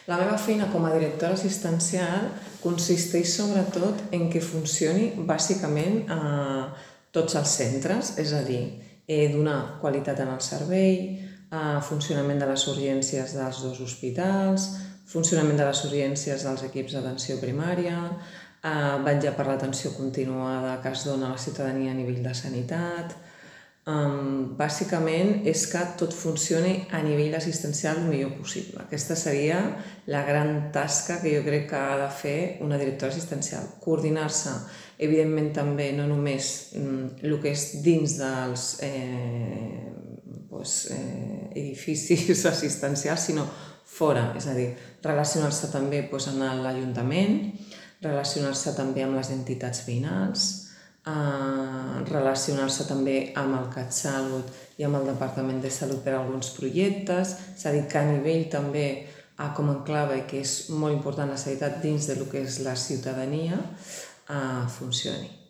La meva feina com a directora assistencial consisteix sobretot en que funcioni bàsicament a tots els centres, és a dir, donar qualitat en el servei, funcionament de les urgències dels dos hospitals, funcionament de les urgències dels equips d'atenció primària, vetllar per l'atenció continuada que es dona a la ciutadania a nivell de sanitat. Bàsicament és que tot funcioni a nivell assistencial el millor possible. Aquesta seria la gran tasca que jo crec que ha de fer una directora assistencial. Coordinar-se, evidentment també, no només el que és dins dels edificis assistencials, sinó fora, és a dir, relacionar-se també amb l'Ajuntament, relacionar-se també amb les entitats veïnals, relacionar-se també amb el CatSalut i amb el Departament de Salut per a alguns projectes, és a dir, que a nivell també com a enclave, que és molt important la sanitat dins del que és la ciutadania, funcioni.